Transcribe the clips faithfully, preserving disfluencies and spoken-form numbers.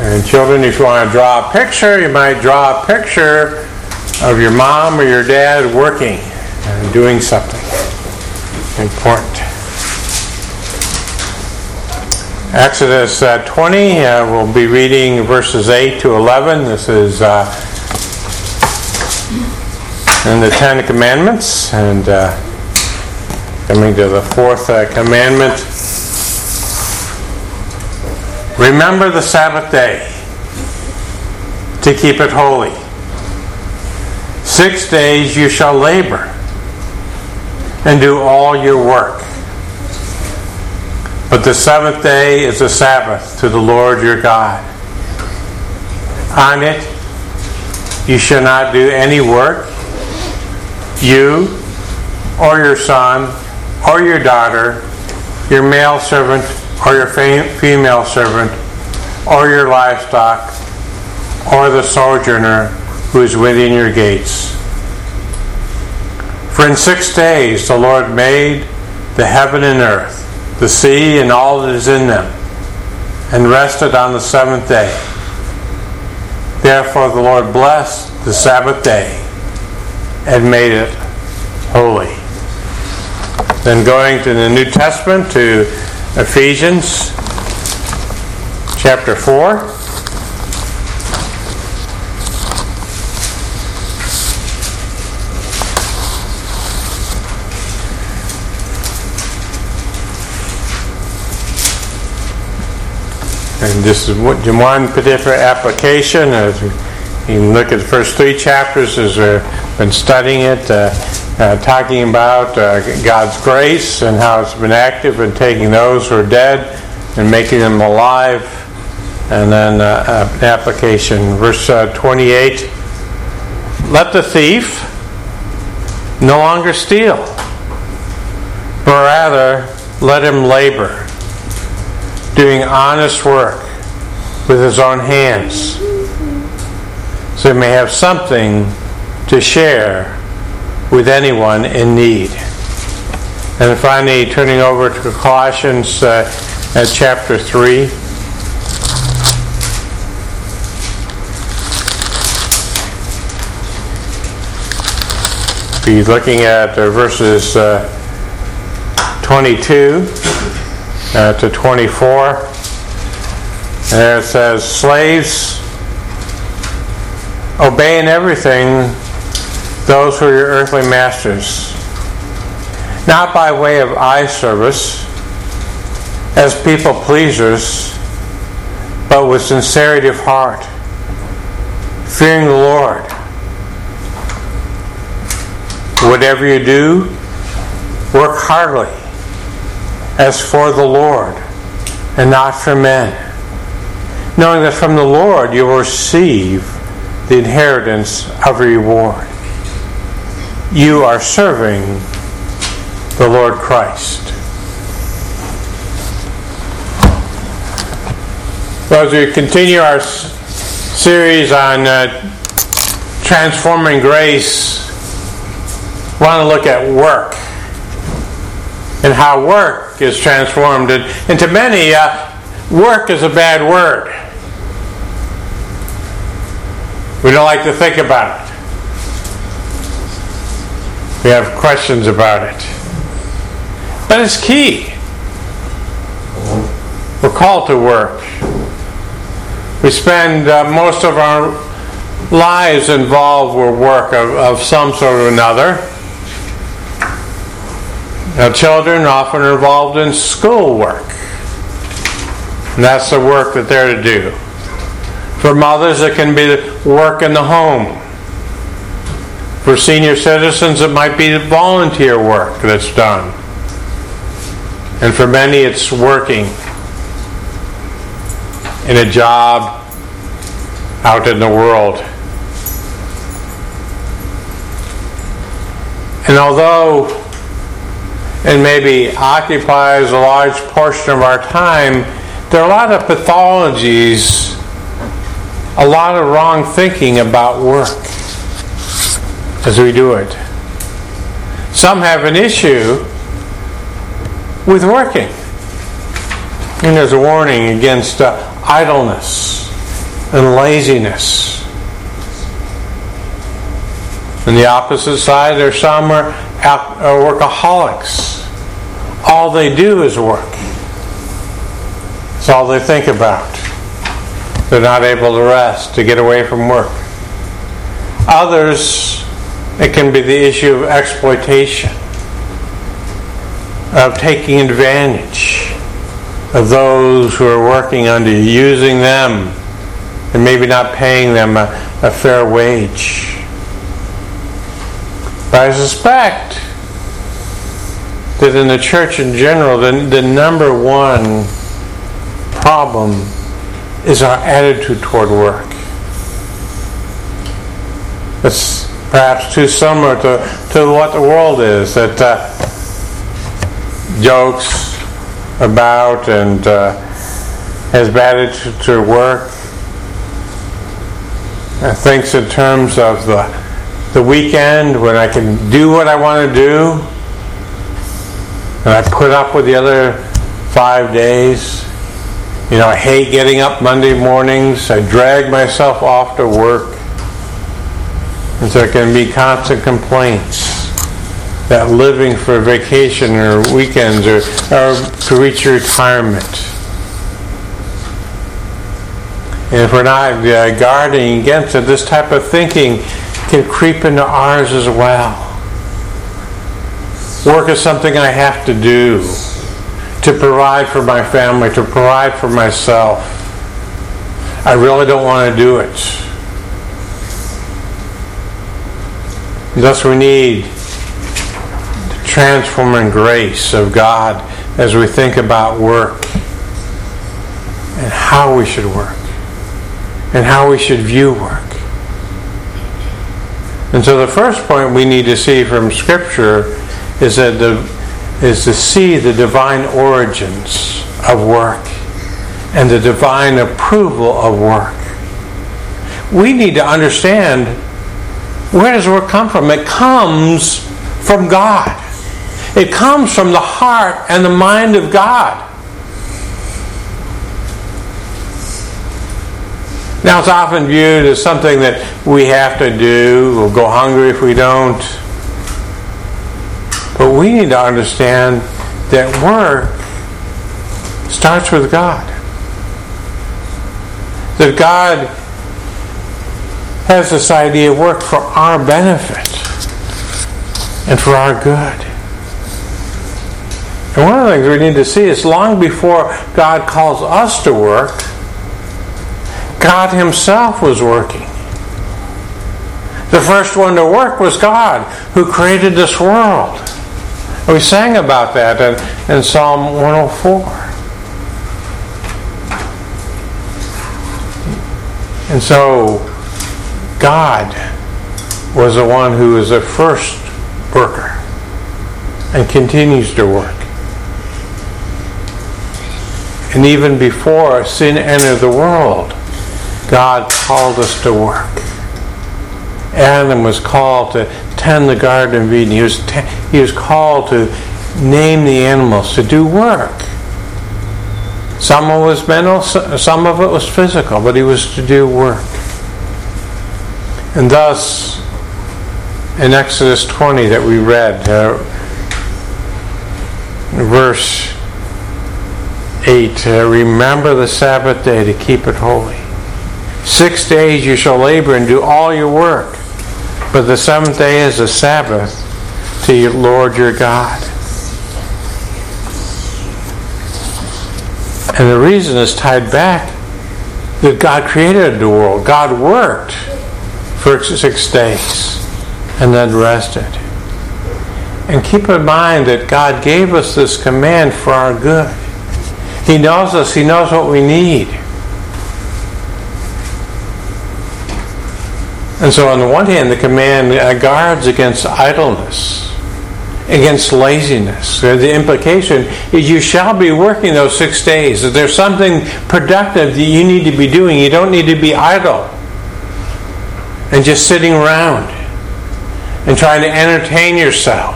And children, if you want to draw a picture, you might draw a picture of your mom or your dad working and doing something important. Exodus uh, twenty, uh, we'll be reading verses eight to eleven. This is uh, in the Ten Commandments, and uh, coming to the fourth uh, commandment. Remember the Sabbath day to keep it holy. Six days you shall labor and do all your work. But the seventh day is a Sabbath to the Lord your God. On it you shall not do any work, you or your son or your daughter, your male servant or your female servant, or your livestock, or the sojourner who is within your gates. For in six days the Lord made the heaven and earth, the sea and all that is in them, and rested on the seventh day. Therefore the Lord blessed the Sabbath day and made it holy. Then going to the New Testament, to Ephesians chapter four. And this is one particular application. As you can look at the first three chapters as we've been studying it, uh, uh, talking about uh, God's grace and how it's been active in taking those who are dead and making them alive. And then uh, uh, application, verse uh, twenty-eight. Let the thief no longer steal, but rather let him labor, doing honest work with his own hands, so he may have something to share with anyone in need. And finally, turning over to Colossians uh, at chapter three. Be looking at uh, verses uh, twenty-two uh, to twenty-four. There it says, slaves, obey in everything those who are your earthly masters, not by way of eye service, as people pleasers, but with sincerity of heart, fearing the Lord. Whatever you do, work heartily, as for the Lord, and not for men, knowing that from the Lord you will receive the inheritance of a reward. You are serving the Lord Christ. So as we continue our s- series on uh, transforming grace, we want to look at work and how work is transformed. And, and to many, uh, work is a bad word. We don't like to think about it. We have questions about it. But it's key. We're called to work. We spend uh, most of our lives involved with work of, of some sort or another. Now, children often are involved in school work. And that's the work that they're to do. For mothers, it can be work in the home. For senior citizens, it might be volunteer work that's done. And for many, it's working in a job out in the world. And although it maybe occupies a large portion of our time, there are a lot of pathologies, a lot of wrong thinking about work as we do it. Some have an issue with working. And there's a warning against uh, idleness and laziness. On the opposite side, there are some who are workaholics. All they do is work. It's all they think about. They're not able to rest, to get away from work. Others, it can be the issue of exploitation, of taking advantage of those who are working under you, using them, and maybe not paying them a, a fair wage. But I suspect that in the church in general, the, the number one problem is our attitude toward work. It's perhaps too similar to, to what the world is, that uh, jokes about and uh, has bad attitude to work, uh, thinks in terms of the, the weekend when I can do what I want to do, and I put up with the other five days. You know, I hate getting up Monday mornings. I drag myself off to work. And so there can be constant complaints that living for vacation or weekends or, or to reach your retirement. And if we're not uh, guarding against it, this type of thinking can creep into ours as well. Work is something I have to do to provide for my family, to provide for myself. I really don't want to do it. Thus we need the transforming grace of God as we think about work and how we should work and how we should view work. And so the first point we need to see from Scripture is that the is to see the divine origins of work and the divine approval of work. We need to understand, where does work come from? It comes from God. It comes from the heart and the mind of God. Now it's often viewed as something that we have to do. We'll go hungry if we don't. But we need to understand that work starts with God. That God has this idea of work for our benefit and for our good. And one of the things we need to see is long before God calls us to work, God Himself was working. The first one to work was God, who created this world. We sang about that in, in Psalm one oh four. And so, God was the one who was the first worker and continues to work. And even before sin entered the world, God called us to work. Adam was called to tend the Garden of Eden. He was, te- he was called to name the animals, to do work. Some of it was mental, some of it was physical, but he was to do work. And thus, in Exodus twenty that we read, uh, verse eight, uh, remember the Sabbath day to keep it holy. Six days you shall labor and do all your work, but the seventh day is a Sabbath to your Lord your God. And the reason is tied back that God created the world. God worked for six days and then rested. And keep in mind that God gave us this command for our good. He knows us. He knows what we need. And so on the one hand, the command guards against idleness, against laziness. The implication is you shall be working those six days. If there's something productive that you need to be doing, you don't need to be idle and just sitting around and trying to entertain yourself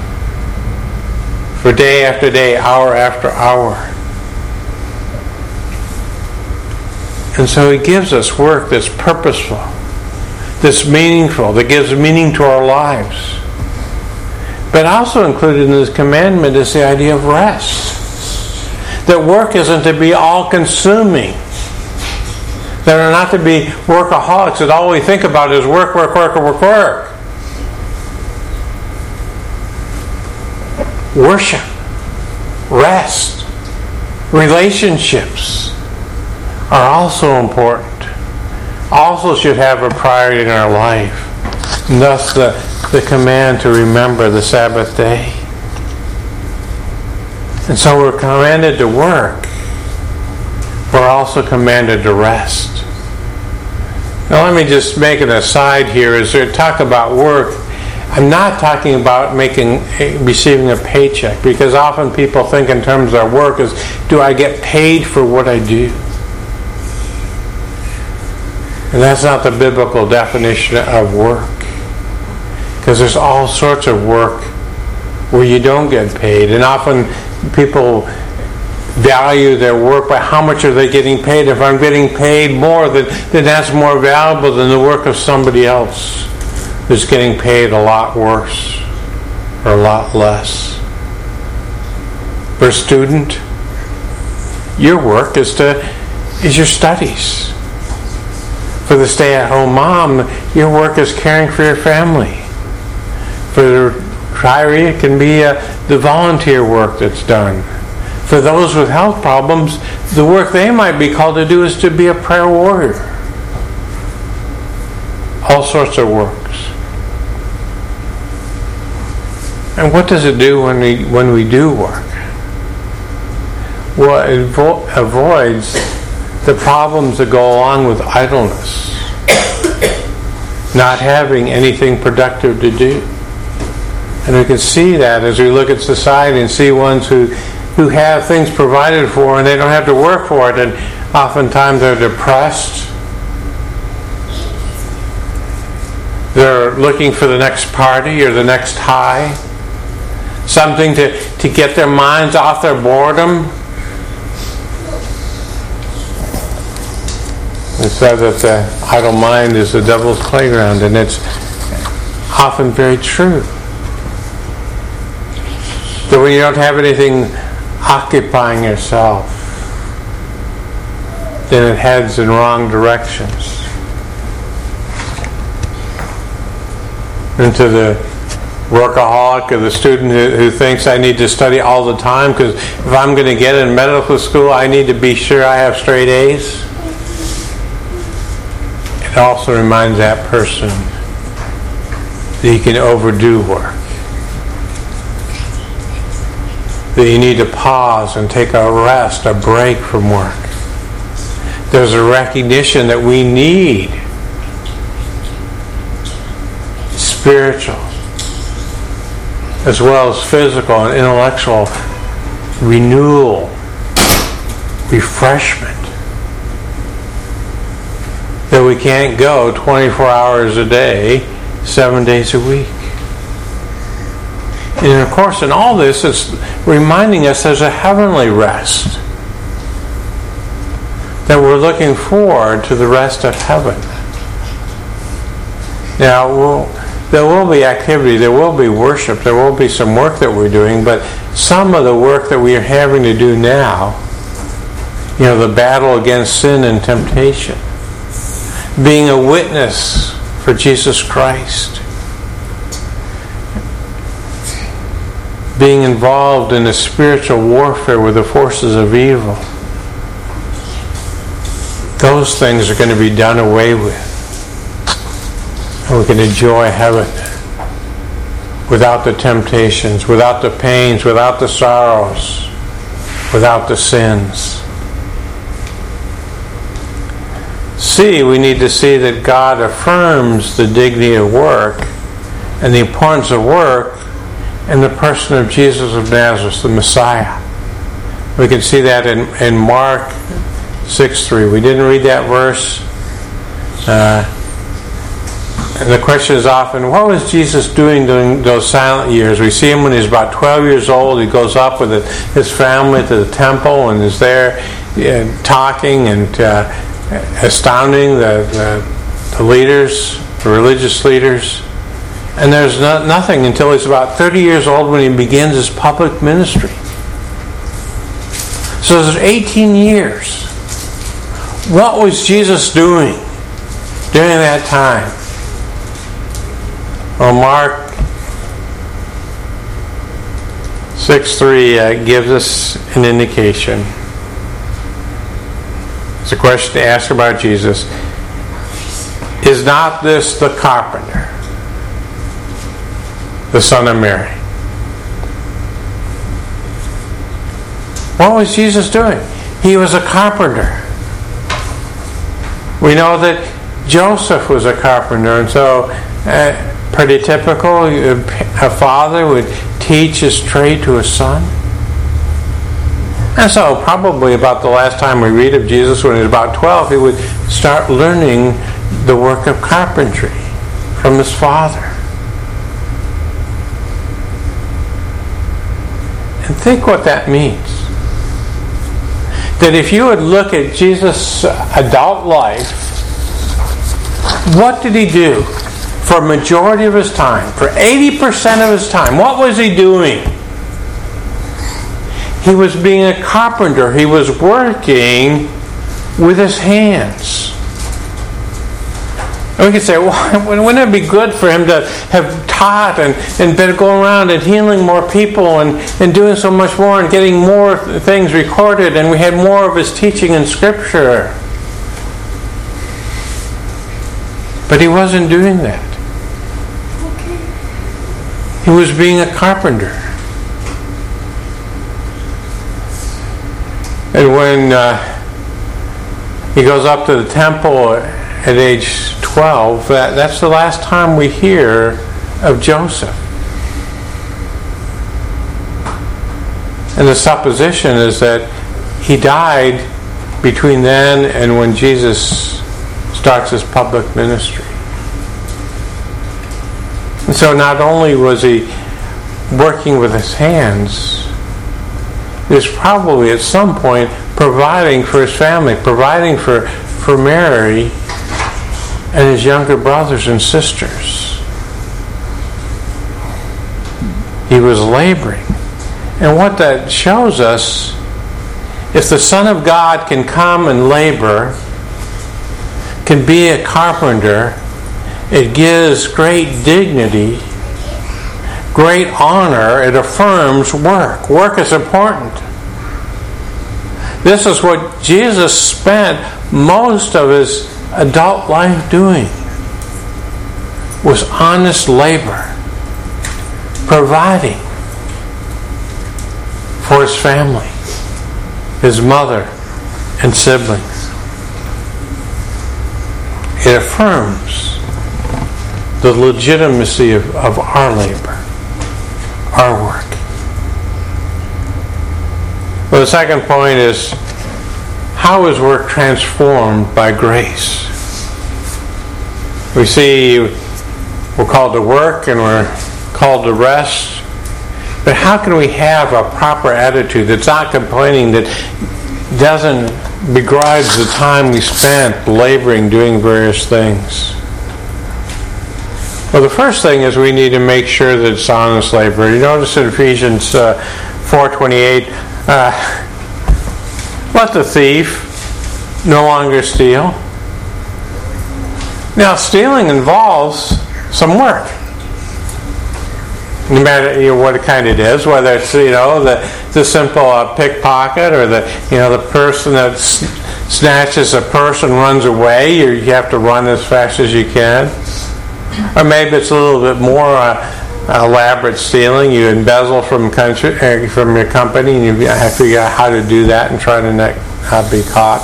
for day after day, hour after hour. And so he gives us work that's purposeful, that's meaningful, that gives meaning to our lives. But also included in this commandment is the idea of rest. That work isn't to be all-consuming. That are not to be workaholics, that all we think about is work, work, work, work, work. Worship, rest, relationships are also important. Also should have a priority in our life. And thus the, the command to remember the Sabbath day. And so we're commanded to work. We're also commanded to rest. Now let me just make an aside here. As we talk about work, I'm not talking about making, receiving a paycheck, because often people think in terms of work as, do I get paid for what I do? And that's not the biblical definition of work. Because there's all sorts of work where you don't get paid. And often people value their work by how much are they getting paid. If I'm getting paid more, then, then that's more valuable than the work of somebody else who's getting paid a lot worse or a lot less. For a student, your work is to is your studies. For the stay-at-home mom, your work is caring for your family. For the retiree, it can be uh, the volunteer work that's done. For those with health problems, the work they might be called to do is to be a prayer warrior. All sorts of works. And what does it do when we when we do work? Well, it avo- avoids the problems that go along with idleness. Not having anything productive to do. And we can see that as we look at society and see ones who, who have things provided for and they don't have to work for it, and oftentimes they're depressed. They're looking for the next party or the next high. Something to, to get their minds off their boredom. It says that the idle mind is the devil's playground, and it's often very true. That when you don't have anything occupying yourself, then it heads in wrong directions. Into the workaholic or the student who, who thinks I need to study all the time because if I'm going to get in medical school, I need to be sure I have straight A's. It also reminds that person that he can overdo work. That you need to pause and take a rest, a break from work. There's a recognition that we need spiritual as well as physical and intellectual renewal, refreshment. That we can't go twenty-four hours a day, seven days a week. And of course, in all this, it's reminding us there's a heavenly rest. That we're looking forward to the rest of heaven. Now, we'll, there will be activity, there will be worship, there will be some work that we're doing, but some of the work that we are having to do now, you know, the battle against sin and temptation, being a witness for Jesus Christ, being involved in a spiritual warfare with the forces of evil, those things are going to be done away with. And we can enjoy heaven without the temptations, without the pains, without the sorrows, without the sins. See, we need to see that God affirms the dignity of work and the importance of work in the person of Jesus of Nazareth, the Messiah. We can see that in, in Mark six three. We didn't read that verse. Uh, and the question is often, what was Jesus doing during those silent years? We see him when he's about twelve years old. He goes up with his family to the temple and is there uh, talking and uh, astounding the, the, the leaders, the religious leaders. And there's no, nothing until he's about thirty years old when he begins his public ministry. So there's eighteen years. What was Jesus doing during that time? Well, Mark six three uh, gives us an indication. It's a question to ask about Jesus. Is not this the carpenter, the son of Mary? What was Jesus doing? He was a carpenter. We know that Joseph was a carpenter, and so uh, pretty typical. A father would teach his trade to his son. And so probably about the last time we read of Jesus, when he was about twelve, he would start learning the work of carpentry from his father. And think what that means. That if you would look at Jesus' adult life, what did he do for a majority of his time? For eighty percent of his time, what was he doing? He was being a carpenter. He was working with his hands. And we could say, well, wouldn't it be good for him to have taught and, and been going around and healing more people and, and doing so much more and getting more things recorded, and we had more of his teaching in Scripture? But he wasn't doing that. He was being a carpenter. And when uh, he goes up to the temple at age twelve, that, that's the last time we hear of Joseph. And the supposition is that he died between then and when Jesus starts his public ministry. And so not only was he working with his hands, he was probably at some point providing for his family, providing for, for Mary and his younger brothers and sisters. He was laboring. And what that shows us, if the Son of God can come and labor, can be a carpenter, it gives great dignity, great honor. It affirms work. Work is important. This is what Jesus spent most of his adult life doing, was honest labor, providing for his family, his mother and siblings. It affirms the legitimacy of, of our labor, our work. Well, the second point is, how is work transformed by grace? We see we're called to work and we're called to rest. But how can we have a proper attitude that's not complaining, that doesn't begrudge the time we spent laboring, doing various things? Well, the first thing is we need to make sure that it's honest labor. You notice in Ephesians uh, four twenty-eight, uh, let the thief no longer steal. Now, stealing involves some work. No matter, you know, what kind it is, whether it's, you know, the the simple uh, pickpocket, or the you know the person that s- snatches a purse and runs away. You, you have to run as fast as you can. Or maybe it's a little bit more uh, elaborate stealing. You embezzle from country, uh, from your company, and you have to figure out how to do that and try to not, not be caught.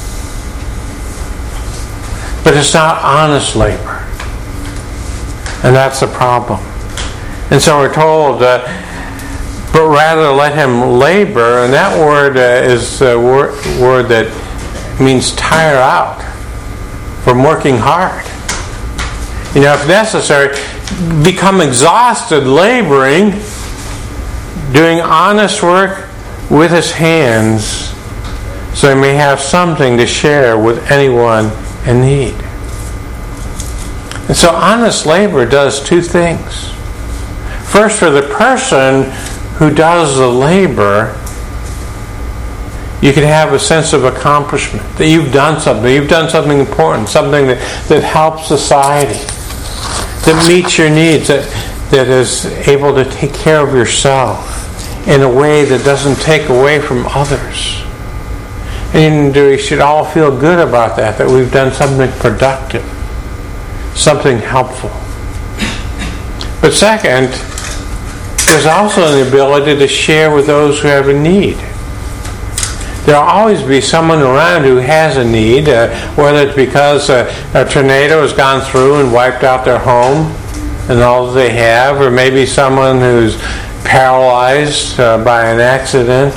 But it's not honest labor, and that's the problem. And so we're told, uh, but rather let him labor, and that word uh, is a word, word that means tire out, from working hard. You know, if necessary, become exhausted laboring, doing honest work with his hands, so they may have something to share with anyone in need. And so honest labor does two things. First, for the person who does the labor, you can have a sense of accomplishment, that you've done something, you've done something important, something that, that helps society, that meets your needs, that, that is able to take care of yourself in a way that doesn't take away from others. And we should all feel good about that, that we've done something productive, something helpful. But second, there's also the ability to share with those who have a need. There will always be someone around who has a need, uh, whether it's because uh, a tornado has gone through and wiped out their home and all that they have, or maybe someone who's paralyzed uh, by an accident,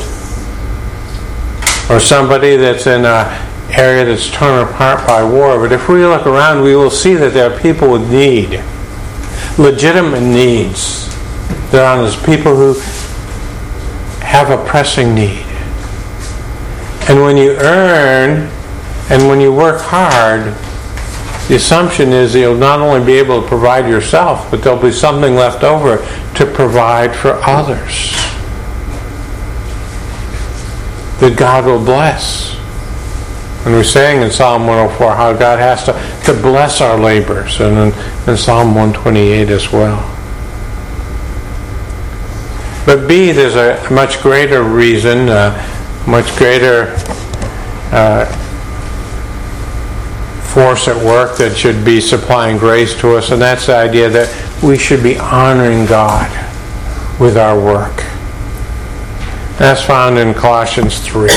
or somebody that's in an area that's torn apart by war. But if we look around, we will see that there are people with need, legitimate needs. There are those people who have a pressing need. And when you earn and when you work hard, the assumption is that you'll not only be able to provide yourself, but there'll be something left over to provide for others that God will bless. And we're saying in Psalm one oh four how God has to, to bless our labors, and in, in Psalm one twenty-eight as well. But B, there's a much greater reason, uh, much greater uh, force at work that should be supplying grace to us, and that's the idea that we should be honoring God with our work. That's found in Colossians three.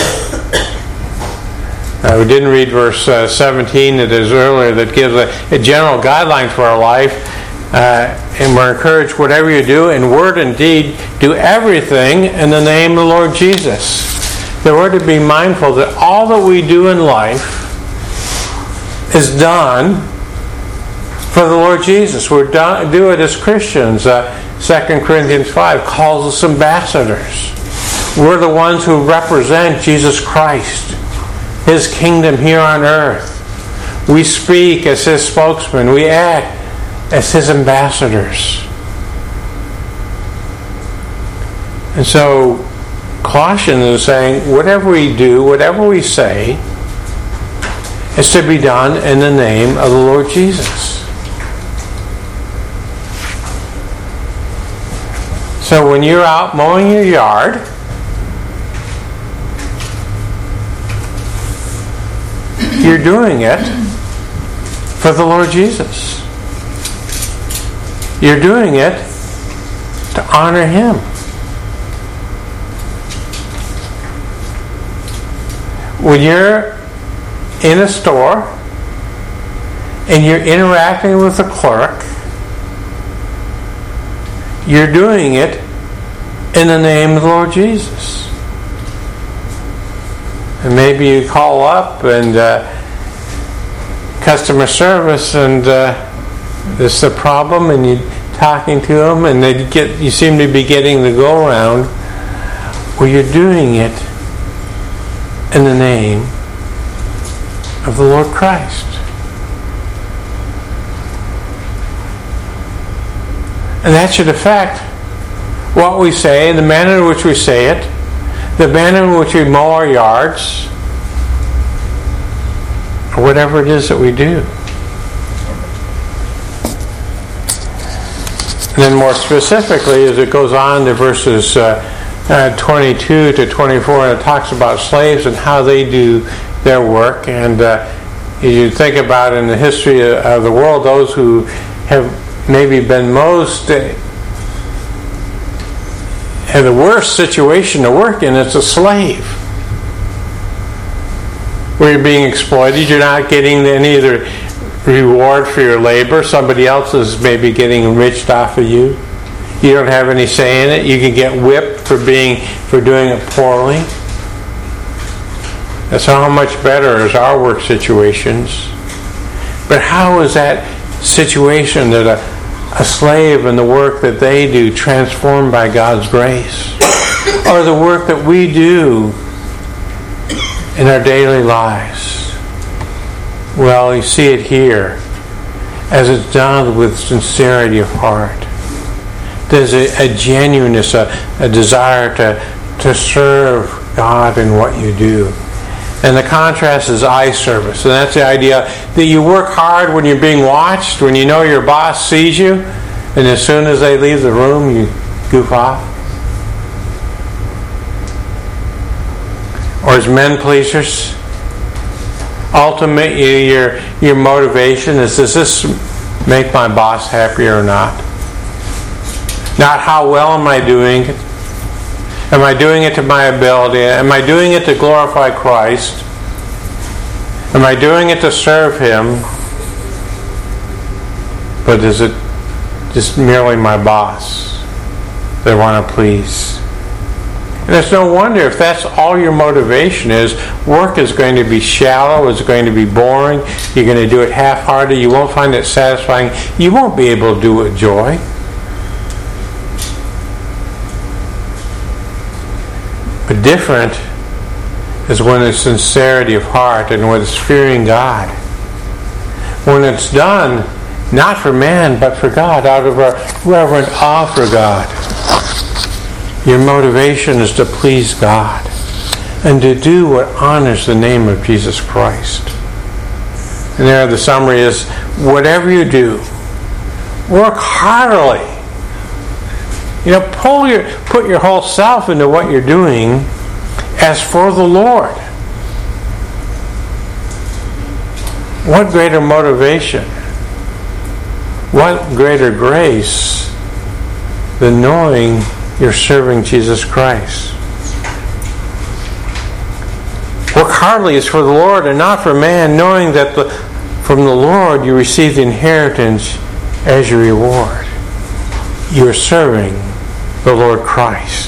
Uh, we didn't read verse uh, seventeen, it is earlier, that gives a, a general guideline for our life. Uh, and we're encouraged, whatever you do, in word and deed, do everything in the name of the Lord Jesus. That we're to be mindful that all that we do in life is done for the Lord Jesus. We do it as Christians. Uh, Second Corinthians five calls us ambassadors. We're the ones who represent Jesus Christ, His kingdom here on earth. We speak as His spokesman. We act as His ambassadors. And so Colossians is saying, whatever we do, whatever we say, is to be done in the name of the Lord Jesus. So when you're out mowing your yard, you're doing it for the Lord Jesus. You're doing it to honor Him. When you're in a store and you're interacting with the clerk, you're doing it in the name of the Lord Jesus. And maybe you call up and uh, customer service, and uh, there's a problem, and you're talking to them, and they get you seem to be getting the go around. Well, you're doing it in the name of the Lord Christ. And that should affect what we say, the manner in which we say it, the manner in which we mow our yards, or whatever it is that we do. And then more specifically, as it goes on to verses uh, uh, twenty-two to twenty-four, and it talks about slaves and how they do their work. And uh, you think about in the history of the world, those who have maybe been most uh, have the worst situation to work in, it's a slave. Where you're being exploited, you're not getting any of the reward for your labor. Somebody else is maybe getting enriched off of you. You don't have any say in it. You can get whipped for being for doing it poorly. That's how much better is our work situations. But how is that situation that a a slave and the work that they do transformed by God's grace? Or the work that we do in our daily lives? Well, you see it here as it's done with sincerity of heart. There's a, a genuineness, a, a desire to, to serve God in what you do. And the contrast is eye service. And that's the idea that you work hard when you're being watched, when you know your boss sees you, and as soon as they leave the room, you goof off. Or as men pleasers, ultimately your, your motivation is, does this make my boss happier or not? Not how well am I doing it? Am I doing it to my ability? Am I doing it to glorify Christ? Am I doing it to serve Him? But is it just merely my boss that I want to please? And it's no wonder if that's all your motivation is, work is going to be shallow, it's going to be boring, you're going to do it half-hearted, you won't find it satisfying, you won't be able to do it with joy. But different is when it's sincerity of heart and when it's fearing God. When it's done, not for man, but for God, out of a reverent awe for God. Your motivation is to please God and to do what honors the name of Jesus Christ. And there the summary is, whatever you do, work heartily. You know, pull your, put your whole self into what you're doing as for the Lord. What greater motivation? What greater grace than knowing you're serving Jesus Christ? Work heartily is for the Lord and not for man, knowing that the, from the Lord you receive the inheritance as your reward. You are serving the Lord Christ.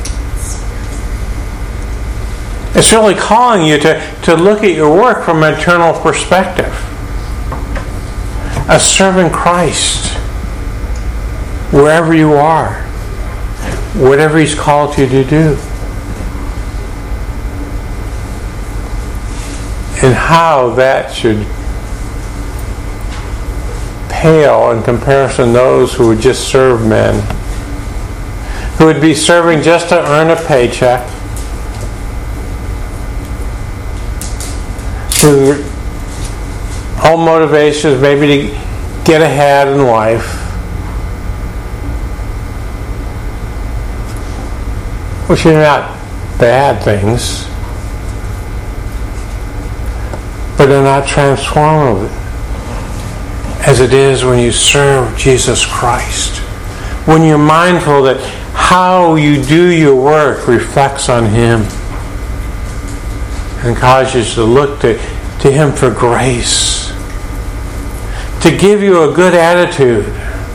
It's really calling you to, to look at your work from an eternal perspective. As serving Christ wherever you are, whatever He's called you to do. And how that should pale in comparison to those who would just serve men, who would be serving just to earn a paycheck, who whole motivation is maybe to get ahead in life, which are not bad things, but they're not transformative as it is when you serve Jesus Christ. When you're mindful that how you do your work reflects on Him and causes you to look to, to Him for grace, to give you a good attitude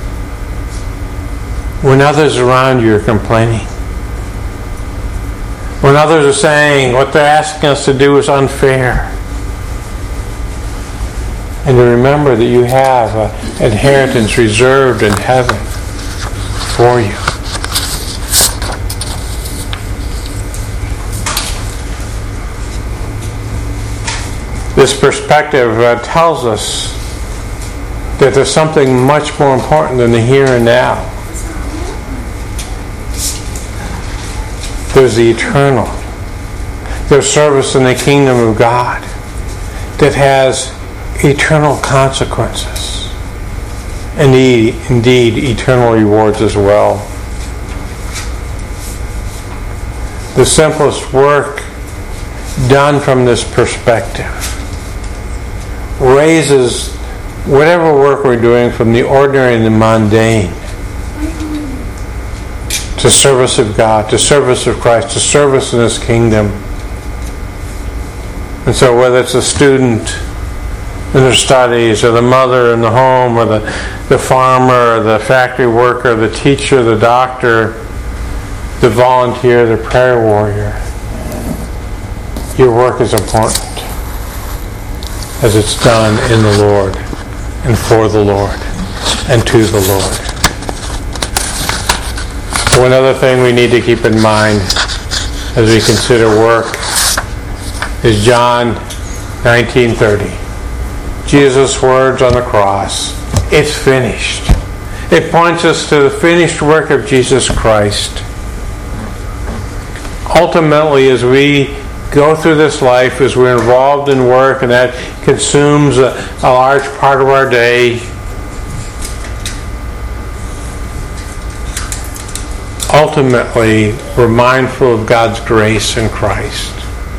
when others around you are complaining, when others are saying what they're asking us to do is unfair. And to remember that you have an inheritance reserved in heaven for you. This perspective uh, tells us that there's something much more important than the here and now. There's the eternal. There's service in the kingdom of God that has eternal consequences. Indeed, indeed, eternal rewards as well. The simplest work done from this perspective raises whatever work we're doing from the ordinary and the mundane to service of God, to service of Christ, to service in His kingdom. And so whether it's a student in their studies, or the mother in the home, or the, the farmer, or the factory worker, the teacher, the doctor, the volunteer, the prayer warrior, your work is important as it's done in the Lord and for the Lord and to the Lord. One other thing we need to keep in mind as we consider work is John nineteen thirty. Jesus' words on the cross. It's finished. It points us to the finished work of Jesus Christ. Ultimately, as we go through this life, as we're involved in work, and that consumes a, a large part of our day, ultimately, we're mindful of God's grace in Christ.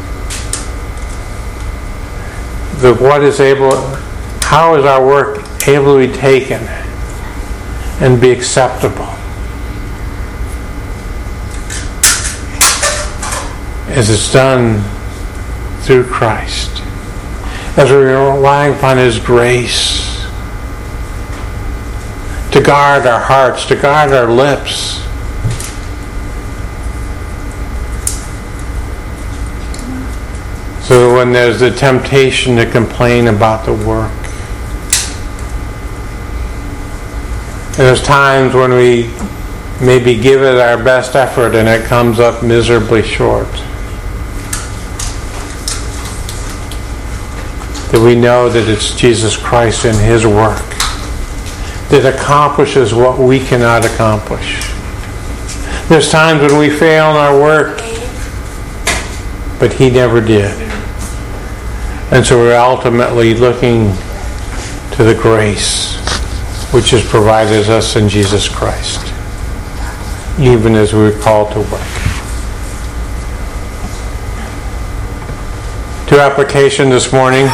The what is able, how is our work able to be taken and be acceptable? As it's done through Christ, as we're relying upon His grace to guard our hearts, to guard our lips, so when there's the temptation to complain about the work, and there's times when we maybe give it our best effort and it comes up miserably short, that we know that it's Jesus Christ and His work that accomplishes what we cannot accomplish. There's times when we fail in our work, but He never did. And so we're ultimately looking to the grace which is provided us in Jesus Christ, even as we're called to work. To application this morning.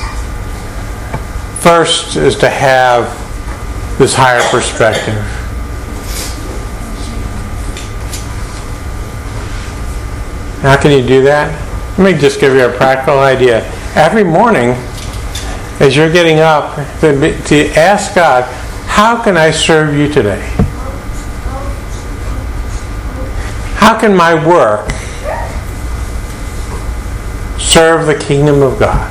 First is to have this higher perspective. How can you do that? Let me just give you a practical idea. Every morning, as you're getting up, to, to ask God, how can I serve you today? How can my work serve the kingdom of God?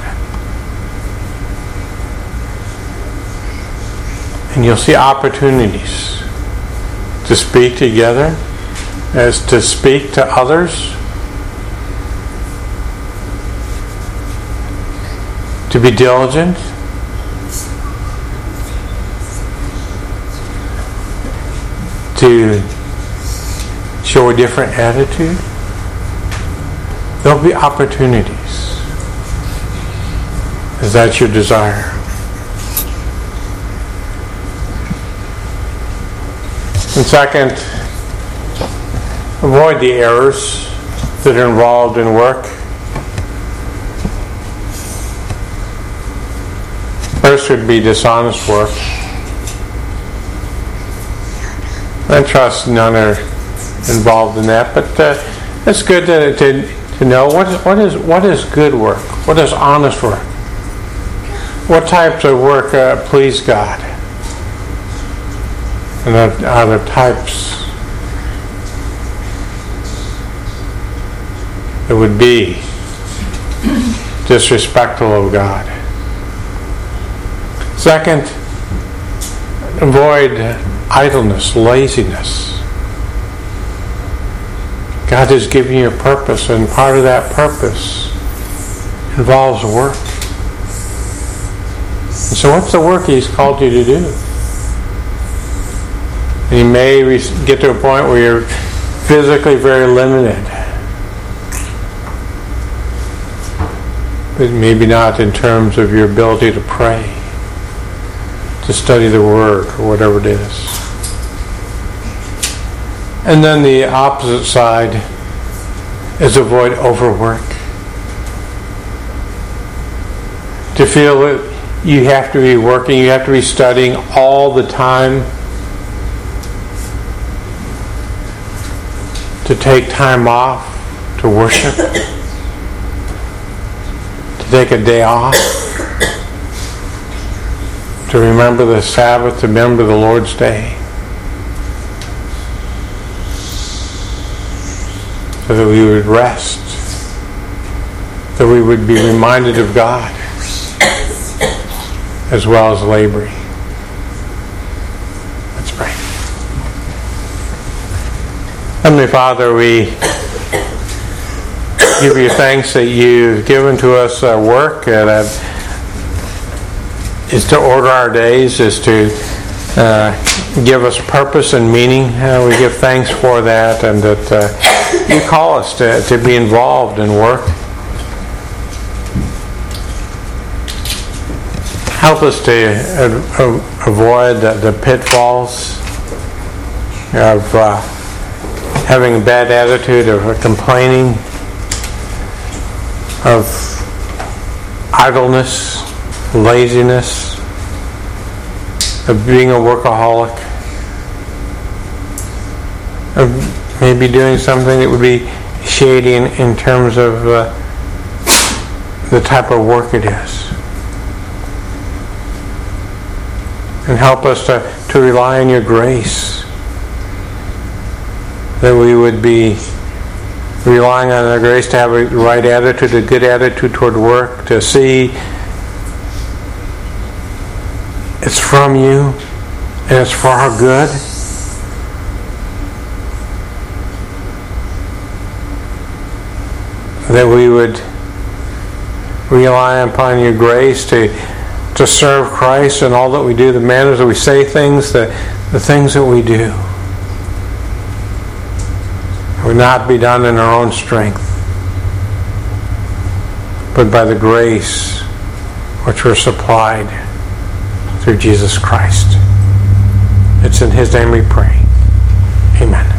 And you'll see opportunities to speak together, as to speak to others, to be diligent, to show a different attitude. There'll be opportunities. Is that your desire? And second, avoid the errors that are involved in work. First would be dishonest work. I trust none are involved in that, but uh, it's good to, to, to know what is, what is what is good work, what is honest work, what types of work uh, please God, and that are the types that would be disrespectful of God. Second, avoid idleness, laziness. God has given you a purpose, and part of that purpose involves work. And so what's the work He's called you to do? And you may get to a point where you're physically very limited, but maybe not in terms of your ability to pray, to study the Word, or whatever it is. And then the opposite side is avoid overwork. To feel that you have to be working, you have to be studying all the time. To take time off to worship. To take a day off. To remember the Sabbath, to remember the Lord's Day. So that we would rest. That we would be reminded of God. As well as laboring. Let's pray. Heavenly Father, we give you thanks that you've given to us uh, work uh, that is to order our days, is to uh, give us purpose and meaning. Uh, we give thanks for that, and that uh, you call us to, to be involved in work. Help us to uh, avoid the, the pitfalls of uh, having a bad attitude, of complaining, of idleness, laziness, of being a workaholic, of maybe doing something that would be shady in, in terms of uh, the type of work it is. And help us to, to rely on your grace, that we would be relying on our grace to have a right attitude, a good attitude toward work, to see it's from you and it's for our good. That we would rely upon your grace to to serve Christ in all that we do, the manners that we say things, the, the things that we do. It would not be done in our own strength, but by the grace which we're supplied through Jesus Christ. It's in His name we pray. Amen.